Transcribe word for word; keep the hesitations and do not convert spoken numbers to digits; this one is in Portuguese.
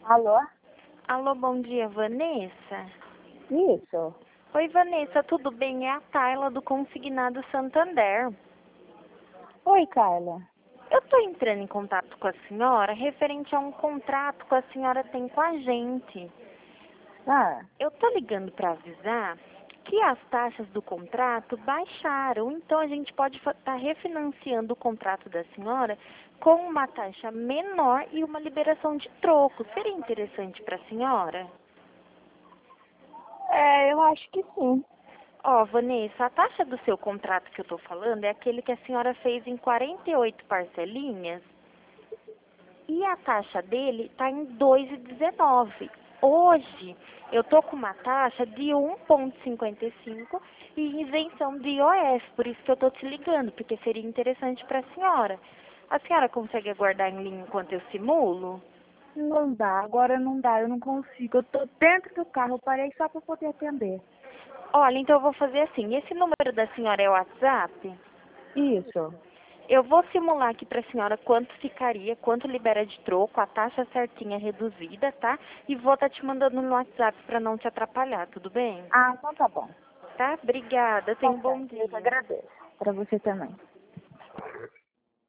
Alô? Alô, bom dia, Vanessa? Isso. Oi, Vanessa, tudo bem? É a Tayla do Consignado Santander. Oi, Carla. Eu estou entrando em contato com a senhora referente a um contrato que a senhora tem com a gente. Ah, Eu estou ligando para avisar que as taxas do contrato baixaram, então a gente pode estar refinanciando o contrato da senhora com uma taxa menor e uma liberação de troco. Seria interessante para a senhora? é, eu acho que sim. Ó, Vanessa, a taxa do seu contrato que eu tô falando é aquele que a senhora fez em quarenta e oito parcelinhas e a taxa dele tá em dois e dezenove. Hoje, eu tô com uma taxa de um vírgula cinquenta e cinco e isenção de I O F, por isso que eu tô te ligando, porque seria interessante para a senhora. A senhora consegue aguardar em linha enquanto eu simulo? Não dá, agora não dá, eu não consigo. Eu tô dentro do carro, eu parei só para poder atender. Olha, então eu vou fazer assim, esse número da senhora é o WhatsApp? Isso. Eu vou simular aqui para a senhora quanto ficaria, quanto libera de troco, a taxa certinha reduzida, tá? E vou estar te mandando no WhatsApp para não te atrapalhar, tudo bem? Ah, então tá bom. Tá? Obrigada, tenha Tá um bom certo, eu que dia. agradeço. Para você também.